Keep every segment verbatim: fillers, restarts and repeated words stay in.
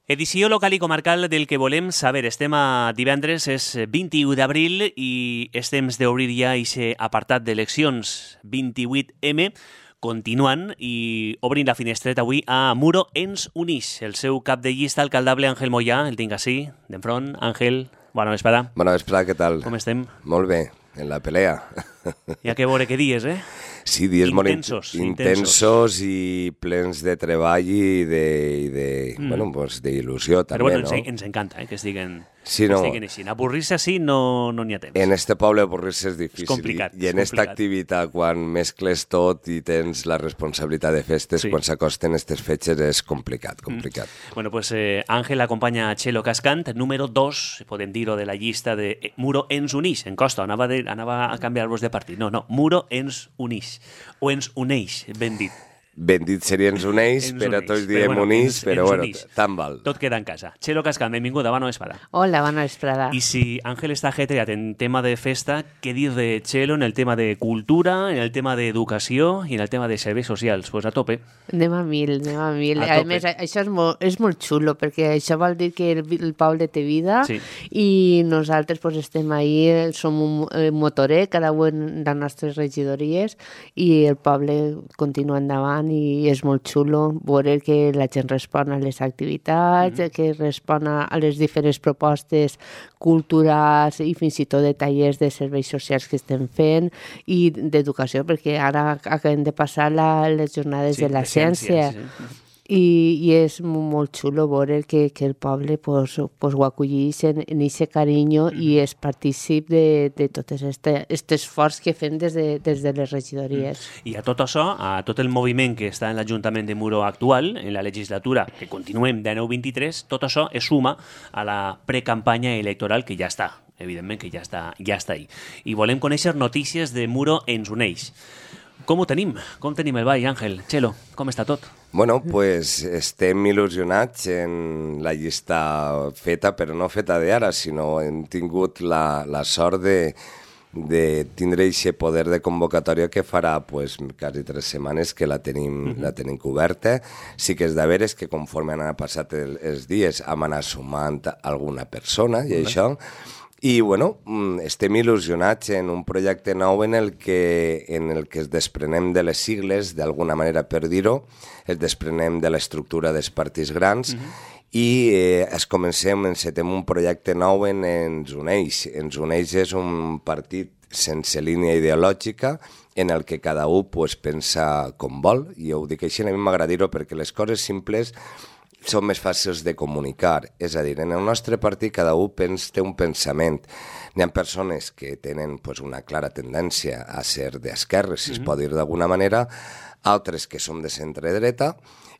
Edició local i comarcal del que volem saber. Estem a divendres, és vint-i-u d'abril i és temps d'obrir ja aquest apartat d'eleccions vint-i-vuit eme, continuant i obrint la finestreta avui a Muro ens unix. El seu cap de llista alcaldable, Àngel Moyà, el tinc així, d'enfront. Àngel, bona vesprada. Bona vesprada, què tal? Com estem? Molt bé, en la pelea. Hi ha que veure què dies, eh? Sí, dies intensos, molt in intensos i plens de treball i de, i de mm. bueno, pues d'il·lusió també, Però bueno, no? ens, ens encanta eh, que estiguen, sí, que no. estiguen així. Avorrir-se així no n'hi no ha temps. En este poble avorrir-se és difícil. És complicat. I, i en esta activitat, quan mescles tot i tens la responsabilitat de festes, sí. quan s'acosten aquestes fetges és complicat, complicat. Mm. Bueno, pues eh, Àngel acompanya a Txelo Cascant, número dos, podem dir-ho, de la llista de eh, Muro ens unix. En costa, anava, de, anava a canviar-vos de partit. No, no, Muro ens unix. O ens uneix, ben dit. Ben dit seria ens uneix, ens però uneix. tots diem bueno, uneix, ens, però ens bueno, uneix. tant val. Tot queda en casa. Txelo Cascant, benvinguda, bona vesprada. Hola, bona vesprada. I si Àngel està ajetreat en tema de festa, què dir de Txelo en el tema de cultura, en el tema d'educació i en el tema de serveis socials? Pues a tope. Anem a mil, anem a mil. A a més, això és molt, és molt xulo, perquè això vol dir que el, el poble té vida sí. i nosaltres pues, estem ahí, som un eh, motorer, cada un de les nostres regidories, i el poble continua endavant i és molt xulo veure que la gent respon a les activitats, mm-hmm. que respon a les diferents propostes culturals i fins i tot de tallers de serveis socials que estem fent i d'educació, perquè ara acabem de passar la, les jornades sí, de la ciència. Sí. I, i és molt xulo veure que, que el poble pues, pues, ho acollís en aquest carinyo mm. i és partícip de, de tot aquest esforç que fem des de, des de les regidories. Mm. I a tot això, a tot el moviment que està en l'Ajuntament de Muro actual, en la legislatura que continuem de nou vint-i-tres, tot això es suma a la precampanya electoral que ja està, evidentment que ja està, ja està ahí. I volem conèixer notícies de Muro ens uneix. Com ho tenim? Com tenim el ball, Àngel? Txelo, com està tot? Bueno, pues estem il·lusionats en la llista feta, però no feta d'ara, sinó hem tingut la, la sort de, de tindre aquest poder de convocatòria que farà pues, quasi tres setmanes que la tenim, mm-hmm. la tenim coberta. Sí que és de veres que conforme han passat el, els dies hem anat sumant alguna persona i mm-hmm. això. I, bueno, estem il·lusionats en un projecte nou en el que, en el que es desprenem de les sigles, d'alguna manera per dir-ho, es desprenem de l'estructura dels partits grans mm-hmm. i eh, es comencem, encetem un projecte nou en Ens Uneix. Ens Uneix és un partit sense línia ideològica en el que cada un pues, pensa com vol, i ho dic així, a mi m'agrada dir-ho perquè les coses simples són més fàcils de comunicar. És a dir, en el nostre partit cada un pens, té un pensament. Hi ha persones que tenen pues, una clara tendència a ser d'esquerres, si mm-hmm. es pot dir d'alguna manera, altres que som de centre-dreta,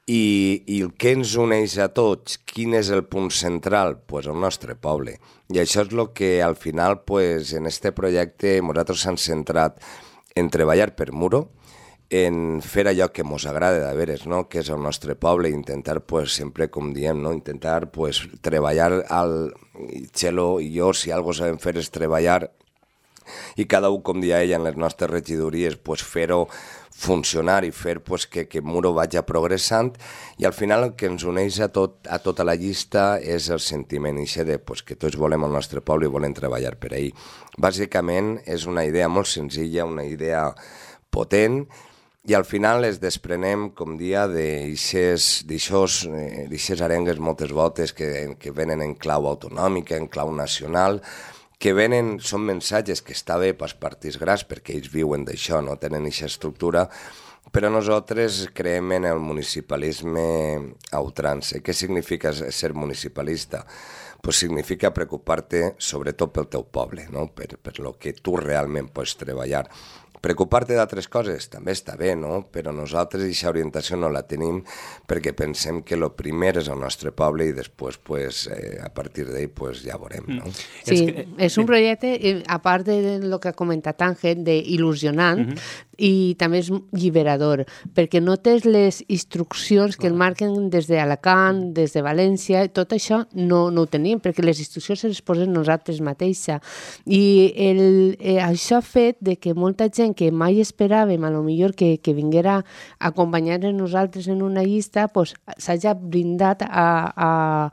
i, i el que ens uneix a tots, quin és el punt central? Pues el nostre poble. I això és el que al final, pues, en este projecte, nosaltres s'han centrat en treballar per Muro, en fer allò que ens agrada de veres, no? Que és el nostre poble, i intentar, pues, sempre, com diem, no? intentar pues, treballar, al Txelo i jo, si alguna cosa sabem fer és treballar, i cada un, com dia ella, en les nostres regidories, pues, fer-ho funcionar i fer pues, que, que Muro vagi progressant, i al final el que ens uneix a, tot, a tota la llista és el sentiment ixe de pues, que tots volem el nostre poble i volem treballar per ell. Bàsicament és una idea molt senzilla, una idea potent, i al final es desprenem, com dia, d'aixes arengues moltes voltes que, que venen en clau autonòmica, en clau nacional, que venen, són mensatges que està bé pels partits grans perquè ells viuen d'això, no tenen aquesta estructura, però nosaltres creiem en el municipalisme a ultrança. Què significa ser municipalista? Pues significa preocupar-te sobretot pel teu poble, no? per, per lo que tu realment pots treballar. Preocupar-te d'altres coses també està bé, no? Però nosaltres aquesta orientació no la tenim perquè pensem que el primer és el nostre poble i després, pues, eh, a partir d'ell, pues, ja veurem, no? Sí, és un projecte, a part de lo que ha comentat Àngel, d'il·lusionant, uh-huh. i també és lliberador, perquè no tens les instruccions que el marquen des d'Alacant, des de València, tot això no, no ho tenim, perquè les instruccions se les posen nosaltres mateixa. I el, eh, això ha fet de que molta gent que mai esperàvem, a lo millor que, que vinguera a acompanyar-nos nosaltres en una llista, pues, s'hagi brindat a, a,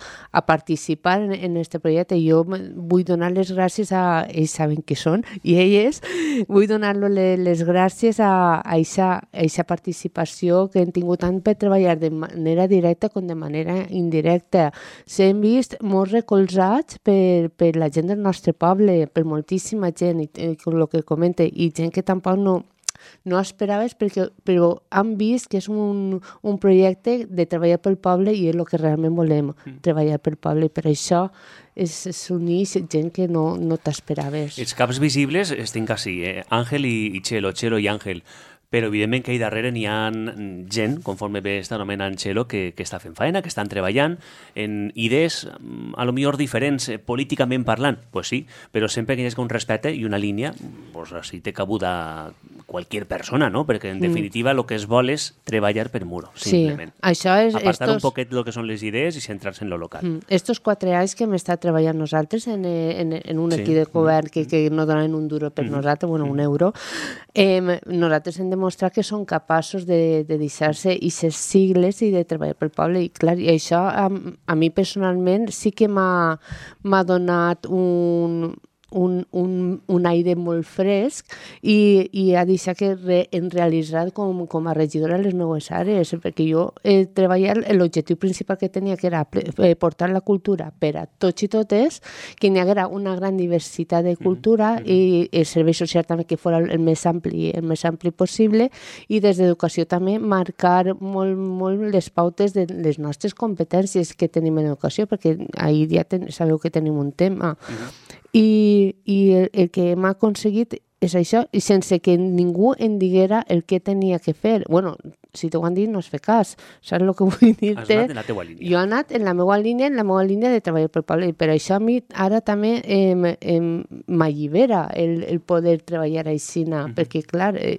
a participar en, en este projecte. Jo vull donar les gràcies a ells, saben qui són, i elles, vull donar-los les, les gràcies a aquesta participació que hem tingut tant per treballar de manera directa com de manera indirecta. S'hem vist molt recolzats per, per la gent del nostre poble, per moltíssima gent, i, i el que comenta, i gent que tampoc no, no esperaves, perquè, però han vist que és un, un projecte de treballar pel poble i és el que realment volem, mm. treballar pel poble, i per això és, és unir gent que no, no t'esperaves. Els caps visibles estic així, eh? Àngel i, i Txelo, Txelo i Àngel, però evidentment que ahí darrere n'hi ha gent, conforme bé està anomenant Txelo, que, que està fent feina, que estan treballant en idees a lo millor diferents, eh, políticament parlant, pues sí, però sempre que hi hagi un respecte i una línia, pues així té cabuda qualsevol persona, no? Perquè en definitiva el mm. que es vol és treballar per muro, simplement. Sí, això és... Apartar estos... un poquet el que són les idees i centrar-se en lo local. Mm. Estos quatre anys que hem estat treballant nosaltres en, en, en un sí. equip de govern que, que no donen un duro per mm. nosaltres, bueno, un euro, eh, nosaltres hem demostrat que són capaços de, de deixar-se aquestes sigles i de treballar pel poble. I clar, i això a, a mi personalment sí que m'ha donat un... Un, un, un aire molt fresc i, i a deixar que re, en realitzar com, com a regidora les meues àrees, perquè jo he treballat, l'objectiu principal que tenia que era portar la cultura per a tots i totes, que hi haguera una gran diversitat de cultura mm-hmm. i el servei social també que fos el més ampli, el més ampli possible, i des d'educació també marcar molt, molt les pautes de les nostres competències que tenim en educació, perquè ahir ja ten, sabeu que tenim un tema. Mm-hmm. I, i el, el que hem aconseguit és això, i sense que ningú em diguera el que tenia que fer. Bueno, si t'ho han dit, no es fer cas. Saps el que vull dir-te? Has anat en la teua línia. Jo he anat en la meva línia, en la meva línia de treballar pel poble, i per això a mi ara també eh, eh, m'allibera el, el poder treballar així, mm-hmm. perquè, clar, eh,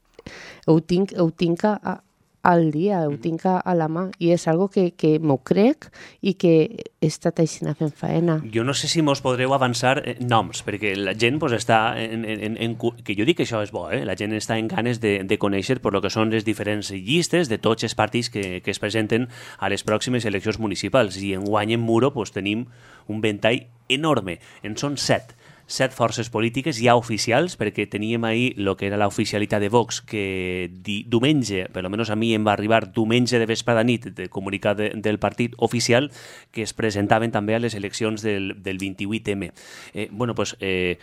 ho tinc, ho tinc a, al dia, ho tinc a la mà, i és algo que, que m'ho crec i que he estat així fent feina. Jo no sé si mos podreu avançar eh, noms, perquè la gent pues, està en, en, en, que jo dic que això és bo, eh? La gent està en ganes de, de conèixer per lo que són les diferents llistes de tots els partits que, que es presenten a les pròximes eleccions municipals, i enguany en Muro pues, tenim un ventall enorme, en són set. set forces polítiques ja oficials, perquè teníem ahir el que era l'oficialitat de Vox, que di, diumenge, per almenys a mi em va arribar diumenge de vesprada nit de comunicat de, del partit oficial, que es presentaven també a les eleccions del, del vint-i-vuit eme. Eh, bueno, pues... Eh,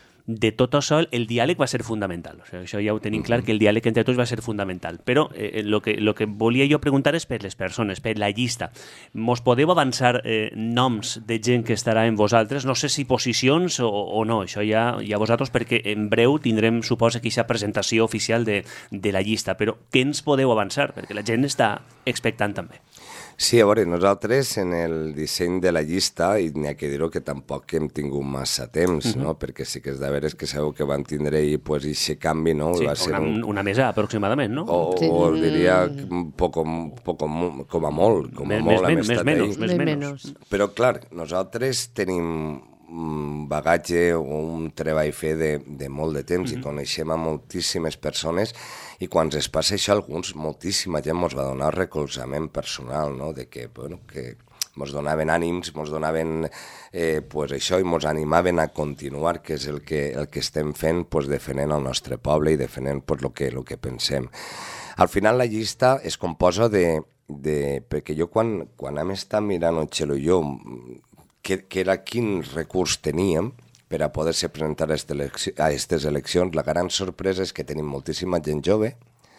de tot això, el diàleg va ser fundamental. O sigui, això ja ho tenim clar, que el diàleg entre tots va ser fundamental. Però eh, lo, que, lo que volia jo preguntar és per les persones, per la llista. Mos podeu avançar eh, noms de gent que estarà en vosaltres? No sé si posicions o, o no, això ja, ja vosaltres, perquè en breu tindrem, suposa, aquesta presentació oficial de, de la llista. Però què ens podeu avançar? Perquè la gent està expectant també. Sí, a veure, nosaltres en el disseny de la llista, i n'hi ha que dir-ho que tampoc hem tingut massa temps, uh-huh. no? Perquè sí que és de veres que sabeu que van tindre ahir pues, aquest canvi, no? Sí, va ser una, un... una mesa aproximadament, no? O, sí. o diria poco, poco, com a molt, com a més, molt més, hem més, estat menys, ahir. més menys. Però clar, nosaltres tenim un bagatge o un treball fer de, de molt de temps, uh-huh. i coneixem a moltíssimes persones, i quan es passa això, alguns, moltíssima gent ens va donar recolzament personal, no? De que, bueno, que ens donaven ànims, ens donaven eh, pues això, i ens animaven a continuar, que és el que, el que estem fent, pues, defendent el nostre poble i defendent pues, el, que, el que pensem. Al final la llista es composa de... de perquè jo quan, quan hem estat mirant el Txelo i jo, que, que era quin recurs teníem per a poder-se presentar a aquestes eleccions, la gran sorpresa és que tenim moltíssima gent jove,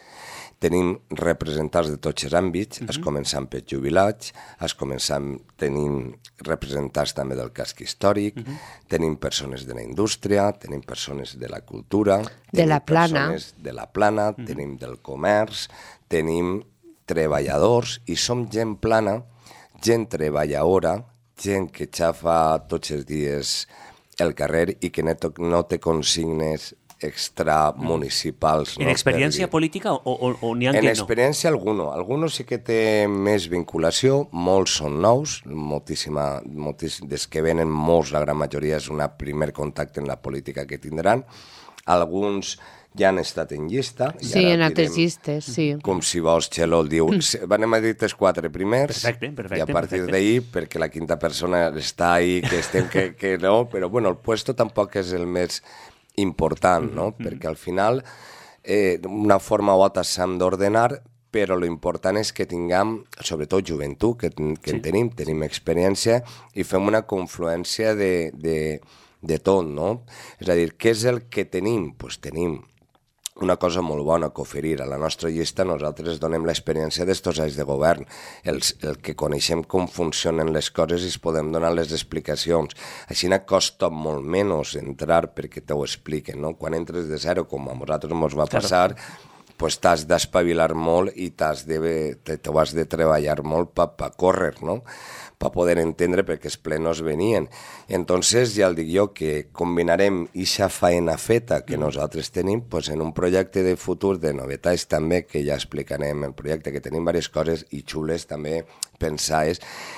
tenim representants de tots els àmbits, mm-hmm. es començant per jubilats, es començant tenim representants també del casc històric, mm-hmm. tenim persones de la indústria, tenim persones de la cultura, de la plana, persones de la plana, mm-hmm. tenim del comerç, tenim treballadors, i som gent plana, gent treballadora, gent que xafa tots els dies el carrer i que no té consignes extramunicipals. En no? experiència política o, o, o n'hi ha en que no? En experiència alguno. Algunos sí que té més vinculació, molts són nous, moltíssima, moltíssim, des que venen molts, la gran majoria és un primer contacte en la política que tindran. Alguns ja han estat en llista. Sí, en altres llistes, sí. Com si vols, Txelo el diu. Anem a dir els quatre primers. Perfecte, perfecte. I a partir d'ahir, perquè la quinta persona està ahí, que estem que, que no, però bueno, el puesto tampoc és el més important, no? Mm-hmm. Perquè al final, eh, una forma o altra s'han d'ordenar, però l'important és que tinguem, sobretot joventut, que, que sí. en tenim, tenim experiència, i fem una confluència de, de, de tot, no? És a dir, què és el que tenim? Doncs pues tenim una cosa molt bona que oferir. A la nostra llista nosaltres donem l'experiència d'estos anys de govern, els, el que coneixem com funcionen les coses i es podem donar les explicacions. Així no costa molt menys entrar perquè t'ho expliquen, no? Quan entres de zero, com a nosaltres ens va passar, claro. pues t'has d'espavilar molt i t'has de, t'ho has de treballar molt per pa córrer, no? Per poder entendre perquè els plenos venien. Entonces, ja el dic jo, que combinarem ixa faena feta que nosaltres tenim pues, en un projecte de futur de novetats també, que ja explicarem el projecte, que tenim diverses coses i xules també pensades,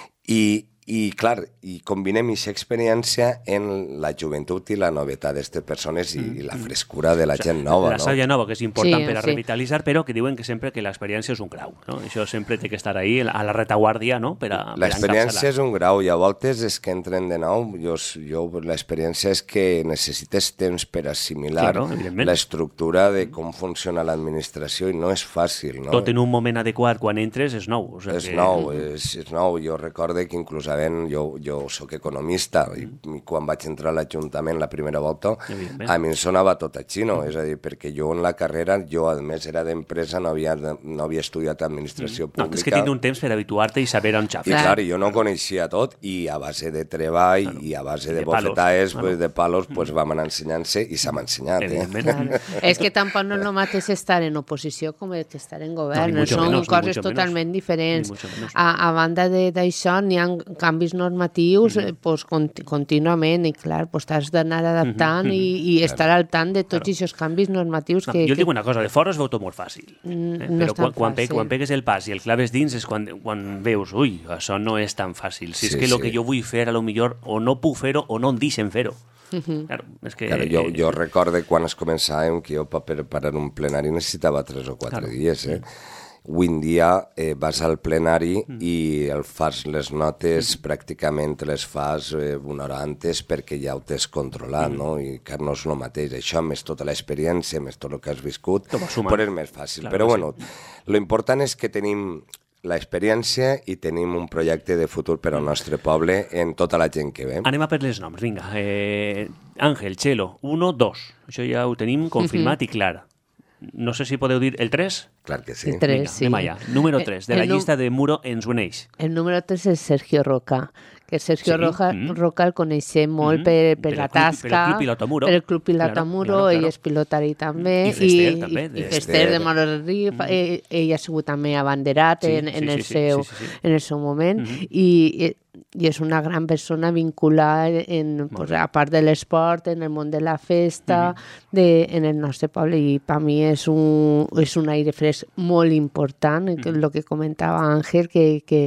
i I, clar, i combinem aquesta experiència en la joventut i la novetat d'aquestes persones i, i la frescura de la gent nova. La sàvia no? nova, que és important sí, per a sí. revitalitzar, però que diuen que sempre que l'experiència és un grau, no? Això sempre té que estar ahí, a la retaguardia, no? Per a, l'experiència és un grau i a voltes és que entren de nou. Jo, jo l'experiència és que necessites temps per assimilar claro, l'estructura de com funciona l'administració i no és fàcil, no? Tot en un moment adequat, quan entres, és nou. O sigui és que... nou, és, és nou. Jo recorde que inclús havent, jo, jo soc economista i, i quan vaig entrar a l'Ajuntament la primera volta, a mi em sonava tot a xino, mm. és a dir, perquè jo en la carrera, jo a més era d'empresa, no havia, no havia estudiat administració mm. pública. No, és que tinc un temps per habituar-te i saber on xafa. I clar, jo no coneixia tot i a base de treball claro. i a base de, de bofetades, pues, de palos, pues, vam anar ensenyant-se i s'ha ensenyat. Eh? Claro. És que tampoc no és el mateix estar en oposició com que estar en govern. No, Són menos, coses totalment menos. diferents. A, a banda d'això, n'hi ha canvis normatius mm. pues, cont contínuament i, clar, pues, t'has d'anar adaptant mm -hmm. i, i estar al tant de tots aquests claro. canvis normatius. Que, no, jo que... dic una cosa, de fora es veu tot molt fàcil. Mm, eh? no Però quan, quan, fàcil. quan pegues el pas i el claves dins és quan, quan veus, ui, això no és tan fàcil. Si sí, és que el sí. que jo vull fer, a lo millor o no puc fer-ho o no em deixen fer-ho. Uh-huh. Claro, és que... claro, jo, jo recorde quan es començàvem que jo per preparar un plenari necessitava tres o quatre claro. dies, eh? Avui en dia eh, vas al plenari mm. i el fas les notes, mm. pràcticament les fas eh, una hora antes perquè ja ho tens controlat, mm. no? I que no és el mateix. Això, més tota l'experiència, més tot el que has viscut, però és més fàcil. Claro, però, bueno, sí. lo important és que tenim l'experiència i tenim un projecte de futur per al nostre poble en tota la gent que ve. Anem a per les noms, vinga. Eh, Àngel, Txelo, uno, dos. Això ja ho tenim confirmat mm-hmm. i clar. No sé si podeu dir el tres. Clar que sí. El tres, vinga, sí. anem allà. Número tres, de la llista de Muro ens uneix. El número tres és Sergio Roca, que Sergio sí? Roca, mm. Roca el coneixem molt mm. per, per, per la tasca, per el Club Pilota Muro, per el Club Pilota claro, Muro, claro, claro. ell és pilotari també, i Fester, també, i, i Fester de Mororri, mm. ell, ell ha sigut també abanderat sí, en, en, sí, el sí, seu, sí, sí, sí. en el seu moment, mm -hmm. i, i és una gran persona vinculada, en, pues, a part de l'esport, en el món de la festa, mm -hmm. de, en el nostre poble, i per mi és un, és un aire fresc molt important, mm -hmm. el que comentava Àngel, que, que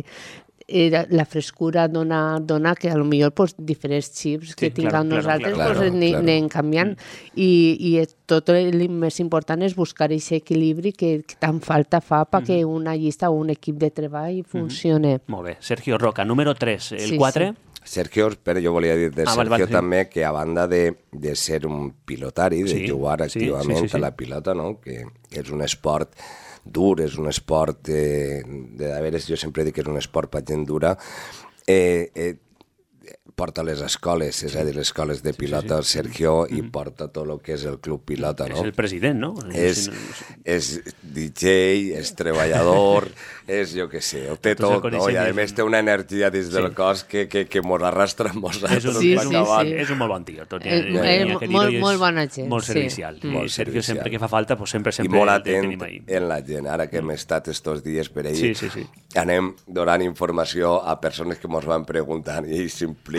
la frescura dona, dona que a lo millor pues, diferents xips que sí, tinguem claro, nosaltres claro, pues, anem claro. claro. canviant mm. i, i tot el més important és buscar aquest equilibri que, que tant falta fa perquè mm. una llista o un equip de treball funcione. Mm. Molt bé. Sergio Roca, número tres, el sí, quatre. Sí. Sergio, però jo volia dir de ah, Sergio vale, vale, també sí. que a banda de, de ser un pilotari, de sí, jugar activament sí, sí, sí, sí. a la pilota, no? que, que és un esport dur, és un esport, eh, de, de veres, jo sempre dic que és un esport per gent dura, eh, eh, porta les escoles, és a dir, les escoles de pilota, sí, sí, sí. Sergio, mm-hmm. i porta tot el que és el club pilota, no? És el president, no? És, és D J, és treballador, és, jo què sé, ho té tot, tot no? I a més té una energia dins del sí. cos que, que, que mos arrastra amb nosaltres. És un, sí, sí, sí. És un molt bon tio. Tot, el, ja, ja, ja, molt, molt bona gent. Molt servicial. Sí. I molt Sergio servicial. sempre que fa falta, pues sempre, sempre I molt atent tenim ahí. En la gent. Ara que hem estat estos dies per ahir, sí, sí, sí. anem donant informació a persones que mos van preguntant i ells s'impliquen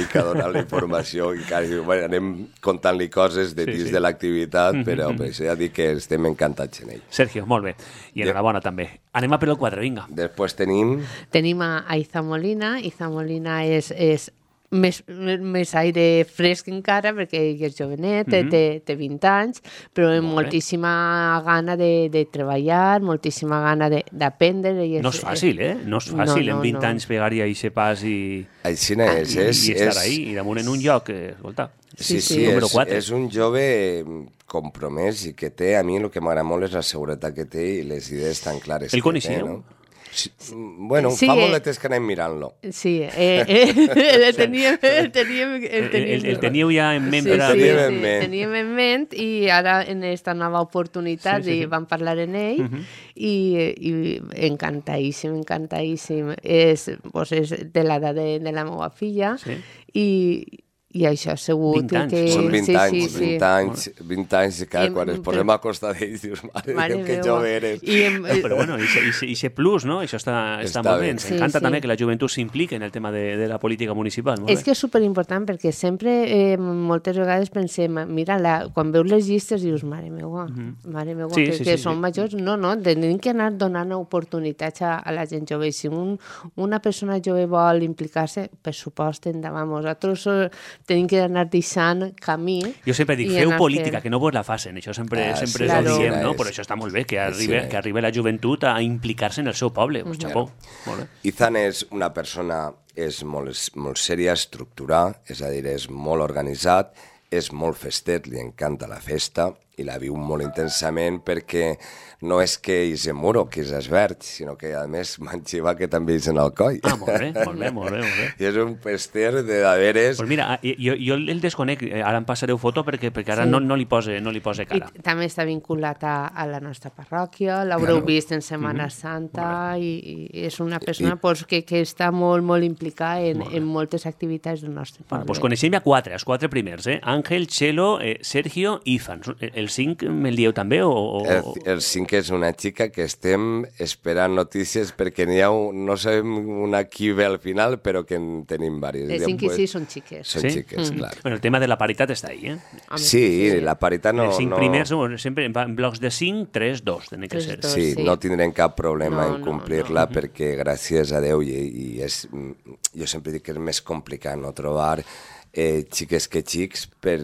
mica donant la informació i quasi, bueno, anem contant-li coses de dins sí, sí. de l'activitat, però mm -hmm. ja dic que estem encantats en ell. Sergio, molt bé. I enhorabona també. Anem a per el quatre, vinga. Després tenim... Tenim a, a Iza Molina. Iza Molina és... és més, més aire fresc encara, perquè ell és jovenet, mm -hmm. té, té vint anys, però amb Molt moltíssima gana de, de treballar, moltíssima gana d'aprendre. No és fàcil, eh? No és fàcil, no, no, en vint no. anys pegar-hi a aquest pas i... Així és, i, és, i estar és... ahí, i damunt en un lloc, eh, escolta... Sí, sí, sí és, és un jove compromès i que té, a mi el que m'agrada molt és la seguretat que té i les idees tan clares El que coneixeu? té, no? Sí, bueno, sí, fa eh, molt de temps que anem mirant-lo. Sí, eh, eh, el, teníem, el, teníem, el, teníem, el, el teníeu ja en ment. Sí, sí, sí, sí, sí, en ment. teníem en ment i ara en aquesta nova oportunitat sí, sí, sí. vam parlar en ell uh -huh. i, i encantadíssim, encantadíssim. És, pues, és de l'edat de, de la meva filla sí. i... I això ha sigut... vint anys. Que... Són vint sí, anys, sí, vint sí. anys, vint anys, i clar, quan ens posem a costar d'ells, dius, mare, mare Déu, que jove eres. I em... no, però bueno, i ser plus, no? Això està, està, està molt bé. Ens sí, encanta sí. també que la joventut s'impliqui en el tema de, de la política municipal. Molt és bé. que és superimportant, perquè sempre, eh, moltes vegades pensem, mira, la, quan veus les llistes dius, mare meua, uh -huh. mare meua, sí, que, sí, que sí, són sí. majors. No, no, tenim que anar donant oportunitats a, a la gent jove. Si un, una persona jove vol implicar-se, per supost, endavant. Nosaltres eh, tenim que anar deixant camí. Jo sempre dic, feu política, fent... que no vos la facin. Això sempre, ah, sempre sí, claro. ho diem, no? Però això està molt bé, que arribi, sí, que arribi la joventut a implicar-se en el seu poble. Pues, uh -huh. Xapó. Molt bé. Izan és una persona és molt, molt sèria, estructurada, és a dir, és molt organitzat, és molt festet, li encanta la festa i la viu molt intensament perquè no és que hi se muro, que és esverd, sinó que a més manxiva que també és en el coll. Ah, molt bé, molt bé, molt bé. Molt bé. I és un fester de daveres... Pues mira, jo, jo el desconec, ara em passareu foto perquè, perquè ara sí. no, no, li pose, no li pose cara. I també està vinculat a, a la nostra parròquia, l'haureu claro. vist en Setmana mm -hmm. Santa i, i és una persona I, pues, que, que està molt, molt implicada en, molt en moltes activitats del nostre poble. Bueno, pues coneixem ja quatre, els quatre primers, eh? Àngel, Chelo, eh, Sergio i Izan. El cinc me'l dieu també? O, o... El, el cinc és una xica que estem esperant notícies perquè n'hi ha un, no sabem una qui ve al final, però que en tenim diverses. Els cinc i sis són xiques. Són sí? xiques, mm. clar. Bueno, el tema de la paritat està ahí, eh? Sí, sí, la paritat no... Els cinc no... primers, sempre en blocs de cinc, tres, dos, tenen que ser. Dos, sí, sí, no tindrem cap problema no, en complir-la no, no. perquè, gràcies a Déu, i, i és, jo sempre dic que és més complicat no trobar eh, xiques que xics per,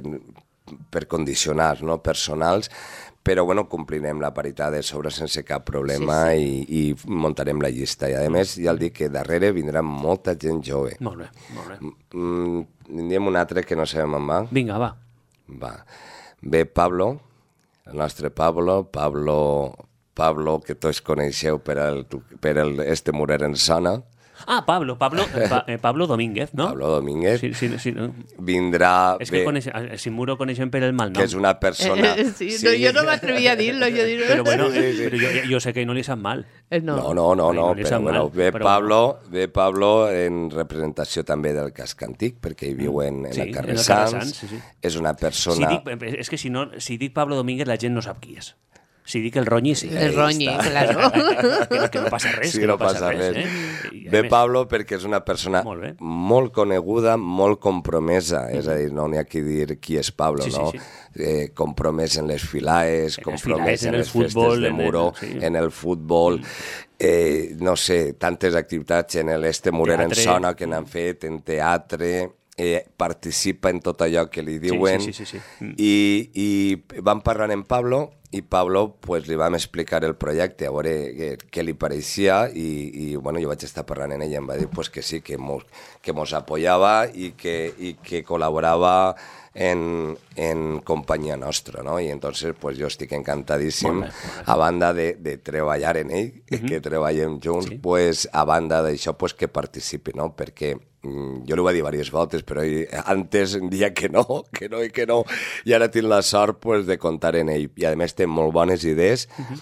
per condicionar, no?, personals, però bueno, complirem la paritat de sobre sense cap problema sí, sí. I, i muntarem la llista. I a més, ja el dic que darrere vindrà molta gent jove. Molt bé, molt bé. Mm, diem un altre que no sabem on va. Vinga, va. Va. Ve Pablo, el nostre Pablo, Pablo, Pablo que tots coneixeu per, el, per el, este murer en Sona. Ah, Pablo, Pablo, pa, eh, Pablo Domínguez, no? Pablo Domínguez. Sí, sí, sí, no? Vindrà... És que bé, coneix, si Muro coneixem per el mal nom. Que és una persona... Eh, sí, sí. No, jo no m'atrevia a dir-lo. Jo dir però bueno, sí, sí. Però jo, jo sé que no li sap mal. No, no, no, no, no però bueno, ve, però... Pablo, ve Pablo en representació també del casc antic, perquè hi viu en, en sí, el carrer Sants. Sí, sí. És una persona... Si dic, és que si, no, si dic Pablo Domínguez la gent no sap qui és. Si dic el Roñi, sí. El Roñi, claro. que, que no passa res. Sí, que no, no passa, passa res. res. Eh? Ve Pablo perquè és una persona molt, molt coneguda, molt compromesa. Mm-hmm. És a dir, no n'hi ha que dir qui és Pablo, sí, no? Sí, sí. Eh, compromès en les filaes, en compromès en, en les futbol, festes de Muro, en el, sí. en el futbol... Eh, no sé, tantes activitats en l'Este Murer en Sona que n'han fet, en teatre... Eh, participa en tot allò que li diuen sí, sí, sí, sí, sí. I, i vam parlar amb Pablo i Pablo pues, li vam explicar el projecte a veure què, què li pareixia i, i bueno, jo vaig estar parlant amb ell i em va dir pues, que sí, que mos, que mos apoyava i que, i que col·laborava en, en companyia nostra, no? I entonces pues, jo estic encantadíssim molt bé, molt bé. A banda de, de treballar en ell, uh-huh. que treballem junts, sí. pues, a banda d'això pues, que participi, no? Perquè jo li ho vaig dir diverses voltes, però antes em dia que no, que no i que no, i ara tinc la sort pues, de comptar en ell. I a més té molt bones idees, uh-huh.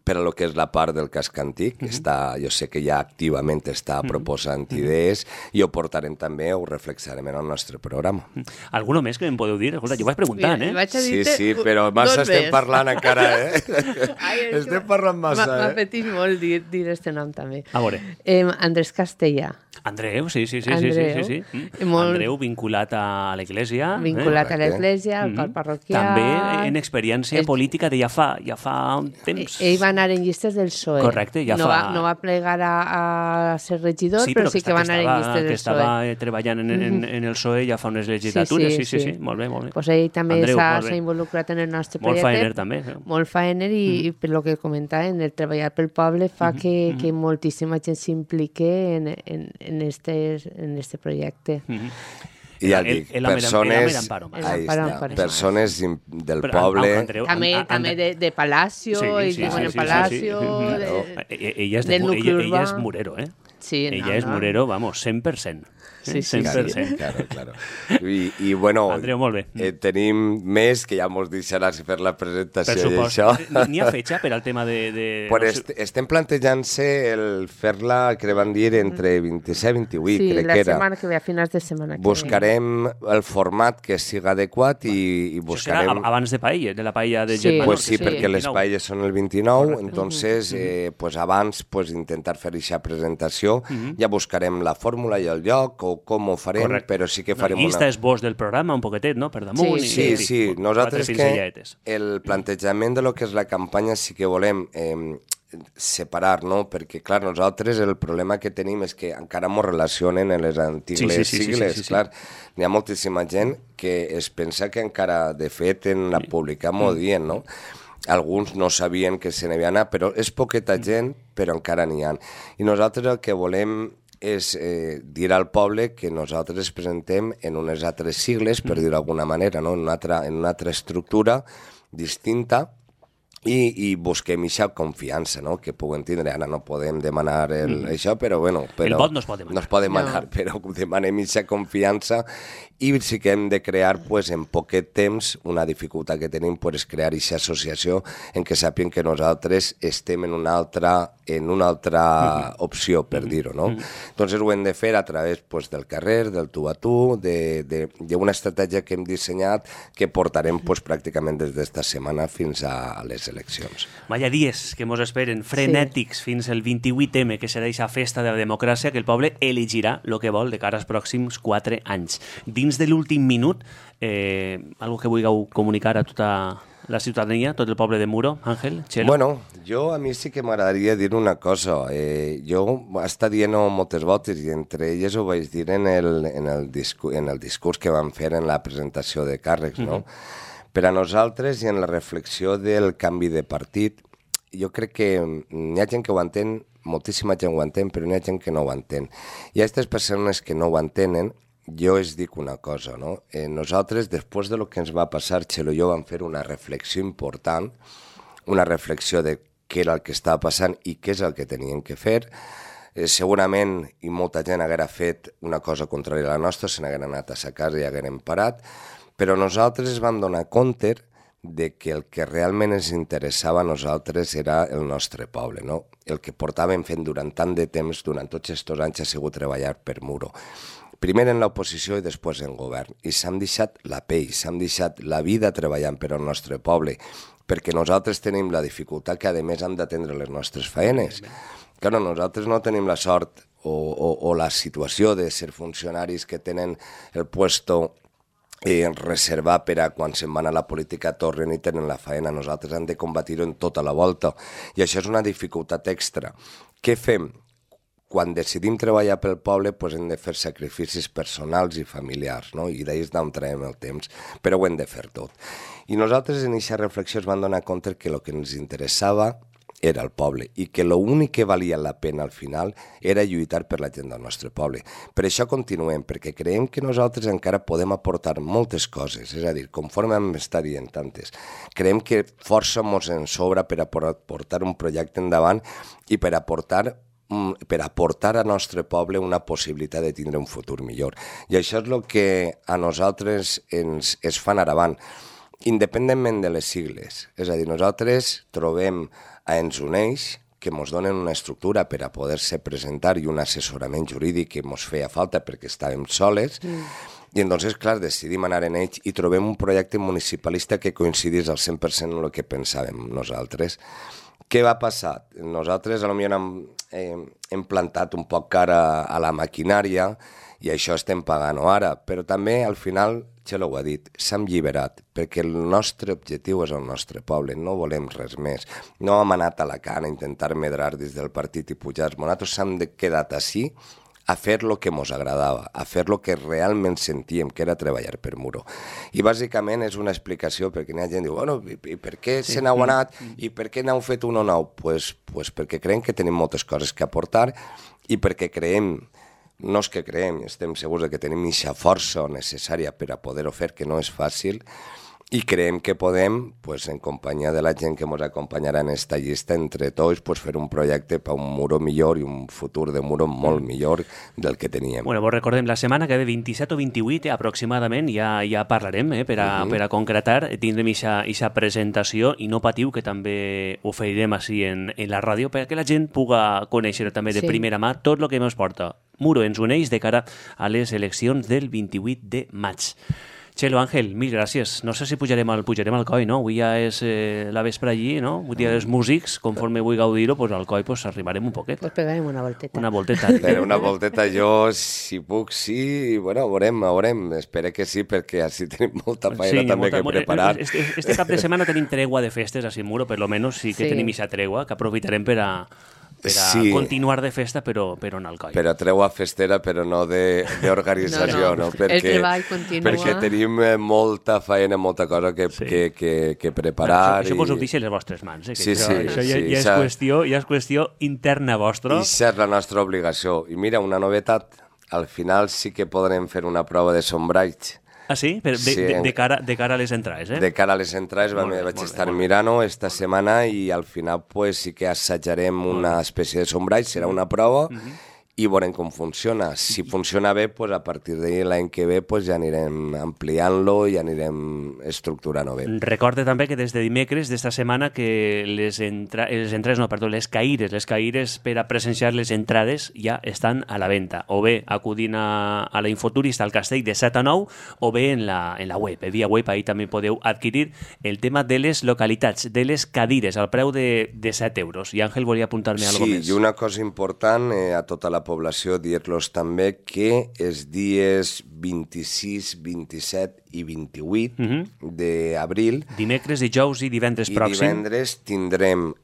per a lo que és la part del casc antic, mm-hmm. està, jo sé que ja activament està proposant mm-hmm. idees i ho portarem també, ho reflexarem en el nostre programa. Alguno més que em podeu dir? Escolta, jo vaig preguntant, eh? Vaig sí, sí, però massa estem parlant encara, eh? Ai, estem parlant massa, eh? M'apeteix molt dir, dir este nom també. A veure. Eh, Andrés Castellà. Andreu, sí, sí, sí. Andreu, sí, sí, sí. Mm. Molt... Andreu vinculat a l'Església. Vinculat eh? a l'Església, al mm. cor parroquial... També en experiència el... política de ja fa, ja fa un temps. Ell va anar en llistes del P S O E. Correcte, ja no fa... Va, no va plegar a, a ser regidor, sí, però, però sí que, que va anar estava, en llistes del que P S O E. estava treballant en, en, en el P S O E ja fa unes legislatures. Sí, sí, sí. sí, sí. Molt bé, molt bé. Pues ell també Andreu, s'ha involucrat en el nostre molt projecte. Molt faener, també. Molt faener i, mm. i per lo que comentàvem, el treballar pel poble fa mm-hmm. que, mm-hmm. que moltíssima gent s'implique en, en, en, este, en este projecte. Mm-hmm. I ja dic, el, el, el, persones, el Amparo, ahí Amparo, està, Amparo. persones del Però, poble... Andreu, també and, and, també de, de Palacio, sí, i sí, diuen sí, en sí, Palacio... sí, sí. De, no. Ella, és de, ella, ella és Morero, eh? Sí, ella no, és no. Morero, vamos, cent per cent. Sí, sí, cent per cent. Claro, claro. I, i bueno, Andreu, molt bé. Eh, tenim més, que ja mos deixaràs fer la presentació per i això. N'hi ha fetge per al tema de... de pues no est estem plantejant-se el fer-la, que van dir, entre vint-i-set i vint-i-vuit, sí, crec la que era. setmana que ve, a finals de setmana que Buscarem ve. el format que siga adequat i, i buscarem... Això serà abans de paella, de la paella de Sí. Germano. Pues sí, sí. perquè les paelles són el vint-i-nou, Correcte. entonces eh, pues abans pues, intentar fer aquesta presentació, uh-huh. ja buscarem la fórmula i el lloc o com ho farem, Correcte. però sí que farem una... Llista una... esbós del programa, un poquetet, no?, per damunt. Sí, i, Sí, i, sí, i, nosaltres que pinzelladetes. el plantejament de lo que és la campanya sí que volem eh, separar, no? Perquè, clar, nosaltres el problema que tenim és que encara ens relacionen en les antigues Sí, sí, sí, sí, sigles, sí, sí, sí. clar. N'hi ha moltíssima gent que es pensa que encara, de fet, en la pública m'ho diuen, no? Alguns no sabien que se n'havia anat, però és poqueta gent, però encara n'hi ha. I nosaltres el que volem és eh, dir al poble que nosaltres es presentem en unes altres sigles, per dir-ho d'alguna manera, no? en, una altra, en una altra estructura distinta, i, i busquem aquesta confiança, no?, que puguen tindre. Ara no podem demanar el, mm. això, però bueno... Però el vot no es pot demanar. No es pot demanar, no. Però demanem aquesta confiança i sí que hem de crear, pues, en poquet temps, una dificultat que tenim, pues, crear aquesta associació en què sàpien que nosaltres estem en una altra, en una altra mm-hmm. opció, per mm-hmm. dir-ho, no? Mm-hmm. Entonces ho hem de fer a través, pues, del carrer, del tu a tu, d'una estratègia que hem dissenyat que portarem, pues, pràcticament des d'esta setmana fins a les eleccions. Vaya dies que mos esperen frenètics sí. fins el vint-i-vuit eme, que serà aquesta festa de la democràcia que el poble elegirà el que vol de cara als pròxims quatre anys. Dins de l'últim minut, eh, algo que vulgueu comunicar a tota la ciutadania, tot el poble de Muro, Àngel, Txelo? Bueno, jo a mi sí que m'agradaria dir una cosa. Eh, jo està dient moltes voltes i entre elles ho vaig dir en el, en el, discurs, en el discurs que vam fer en la presentació de càrrecs, no? Mm-hmm. Per a nosaltres i en la reflexió del canvi de partit, jo crec que n'hi ha gent que ho entén, moltíssima gent ho entén, però n'hi ha gent que no ho entén. I a aquestes persones que no ho entenen, jo es dic una cosa, no? Eh, nosaltres, després de lo que ens va passar, Txelo i jo vam fer una reflexió important, una reflexió de què era el que estava passant i què és el que tenien que fer. Eh, segurament, i molta gent haguera fet una cosa contrària a la nostra, se n'haguera anat a sa casa i hagueren parat, però nosaltres vam donar compte de que el que realment ens interessava a nosaltres era el nostre poble, no? El que portàvem fent durant tant de temps, durant tots aquests anys, ha sigut treballar per Muro. Primer en l'oposició i després en govern. I s'han deixat la pell, s'han deixat la vida treballant per al nostre poble, perquè nosaltres tenim la dificultat que, a més, hem d'atendre les nostres feines. Claro, nosaltres no tenim la sort o, o, o la situació de ser funcionaris que tenen el puesto eh, reservar per a quan se'n van a la política tornen i tenen la feina. Nosaltres hem de combatir-ho en tota la volta. I això és una dificultat extra. Què fem? Quan decidim treballar pel poble, doncs hem de fer sacrificis personals i familiars, no? I d'ahir és d'on traiem el temps, però ho hem de fer tot. I nosaltres en aquesta reflexió ens vam donar compte que el que ens interessava era el poble i que l'únic que valia la pena al final era lluitar per la gent del nostre poble. Per això continuem, perquè creiem que nosaltres encara podem aportar moltes coses, és a dir, conforme hem estat dient tantes. Creiem que força mos en sobra per aportar un projecte endavant i per aportar per aportar al nostre poble una possibilitat de tindre un futur millor. I això és el que a nosaltres ens, ens fa anar avant, independentment de les sigles. És a dir, nosaltres trobem ens uneix, que ens donen una estructura per a poder-se presentar i un assessorament jurídic que ens feia falta perquè estàvem soles. Mm. I entonces, clar, decidim anar en ells i trobem un projecte municipalista que coincidís al cent per cent amb el que pensàvem nosaltres. Què va passar? Nosaltres potser hem, eh, hem plantat un poc cara a la maquinària i això estem pagant-ho ara, però també al final, Txelo ho ha dit, s'hem alliberat, perquè el nostre objectiu és el nostre poble, no volem res més. No hem anat a la cana a intentar medrar des del partit i pujar. Nosaltres s'hem quedat així a fer el que ens agradava, a fer el que realment sentíem, que era treballar per Muro. I bàsicament és una explicació, perquè hi ha gent que diu, bueno, i, i per què sí. se n'heu anat i per què n'heu fet un o nou? Pues, pues perquè creiem que tenim moltes coses que aportar i perquè creiem, no és que creiem, estem segurs que tenim aquesta força necessària per a poder-ho fer, que no és fàcil, i creiem que podem, pues, en companyia de la gent que ens acompanyarà en aquesta llista, entre tots, pues, fer un projecte per un Muro millor i un futur de Muro molt millor del que teníem. Bueno, vos recordem, la setmana que ve, vint-i-set o vint-i-vuit, eh, aproximadament, ja, ja parlarem, eh, per, a, uh -huh. per a concretar, tindrem aquesta presentació i no patiu, que també oferirem així en, en la ràdio, perquè la gent puga conèixer també de sí. primera mà tot el que ens porta Muro ens uneix de cara a les eleccions del vint-i-vuit de maig. Txelo, Àngel, mil gràcies. No sé si pujarem al, pujarem al coll, no? Avui ja és eh, la vespre allí, no? Avui dia dels músics, conforme vull gaudir-ho, pues al coll pues, arribarem un poquet. Pues pegarem una volteta. Una volteta. Però una volteta jo, si puc, sí, i bueno, veurem, veurem. Espero que sí, perquè així tenim molta feina sí, també molta, que preparar. Este, este cap de setmana tenim tregua de festes a Muro, per lo menos sí que sí. tenim aquesta tregua, que aprofitarem per a... per a sí. continuar de festa, però, però en el coll. Però treua festera, però no d'organització, no, no. no? Perquè, el treball continua. Perquè tenim molta feina, molta cosa que, sí. que, que, que preparar. Això, això i... vos ho deixo a les vostres mans. Eh? Que sí, això, sí. Això ja, sí, ja, és ja... qüestió, ja és qüestió interna vostra. I això és la nostra obligació. I mira, una novetat, al final sí que podrem fer una prova de sombraig. Ah, sí? De, sí. de, de, cara, de cara a les entrades, eh? De cara a les entrades bé, vaig estar mirant-ho esta setmana i al final pues, sí que assajarem una espècie de sombraig, serà una prova, uh-huh. i veurem com funciona. Si funciona bé, pues, a partir de l'any que ve pues, ja anirem ampliant-lo i anirem estructurant-ho bé. Recorde també que des de dimecres d'esta setmana que les, entra... les entrades, no, perdó, les caïres, les caïres per a presenciar les entrades ja estan a la venda. O bé acudint a, a la Infoturista al Castell de set a nou o bé en la, en la web. Via web, ahí també podeu adquirir el tema de les localitats, de les cadires, al preu de, de set euros. I Àngel volia apuntar-me sí, alguna cosa més. Sí, i una cosa important eh, a tota la població, dir-los també que els dies vint-i-sis, vint-i-set i vint-i-vuit uh-huh. d'abril... Dimecres, dijous i divendres i pròxim. I divendres tindrem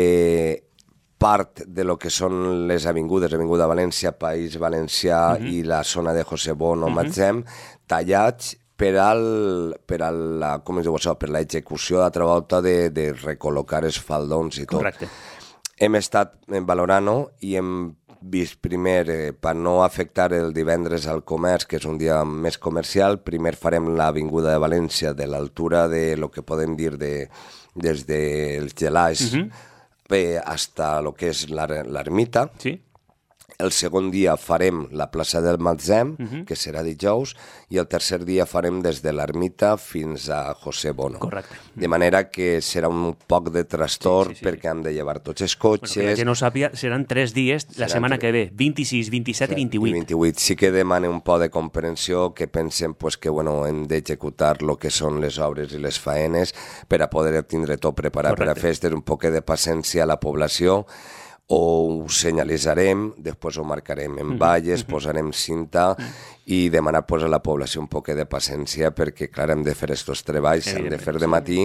eh, part de lo que són les avingudes, Avinguda València, País Valencià uh-huh. i la zona de José Bono, uh-huh. Matzem, tallats per al, per a la, com es diu això, per l'execució de volta de, de recol·locar els faldons i tot. Correcte. Hem estat valorant-ho i hem vist primer, eh, per no afectar el divendres al comerç, que és un dia més comercial, primer farem l'Avinguda de València de l'altura de lo que podem dir de, des dels gelats uh-huh. bé, hasta lo que és l'ermita. Sí. El segon dia farem la plaça del Matzem, uh-huh. que serà dijous, i el tercer dia farem des de l'ermita fins a José Bono. Correcte. De manera que serà un poc de trastorn sí, sí, sí. perquè hem de llevar tots els cotxes. Bueno, que la gent no sàpiga, seran tres dies la setmana tre... que ve, vint-i-sis, vint-i-set sí, i vint-i-vuit. I vint-i-vuit. Sí que demana un poc de comprensió, que pensem pues, que bueno, hem d'executar el que són les obres i les faenes per a poder tindre tot preparat Correcte. Per a festes, un poc de paciència a la població, o ho senyalitzarem, després ho marcarem en valles, mm-hmm. posarem cinta mm-hmm. i demanar pues, a la població un poc de paciència perquè, clar, hem de fer aquests treballs, s'han de fer de matí,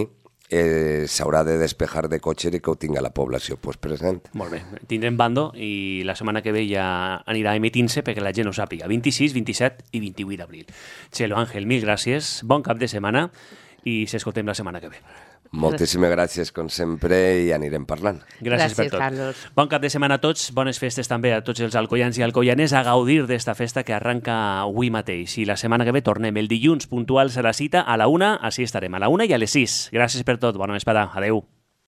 eh, s'haurà de despejar de cotxes i que ho tinga la població pues, present. Molt bé, tindrem bando i la setmana que ve ja anirà emitint-se perquè la gent ho sàpiga, vint-i-sis, vint-i-set i vint-i-vuit d'abril. Txelo, Àngel, mil gràcies, bon cap de setmana i s'escoltem la setmana que ve. Moltíssimes gràcies, com sempre, i anirem parlant. Gràcies, gràcies per tot. Carlos. Bon cap de setmana a tots, bones festes també a tots els alcoians i alcoianes, a gaudir d'esta festa que arranca avui mateix. I la setmana que ve tornem el dilluns puntuals a la cita a la una, així estarem, a la una i a les sis. Gràcies per tot, bona vesprada, adeu.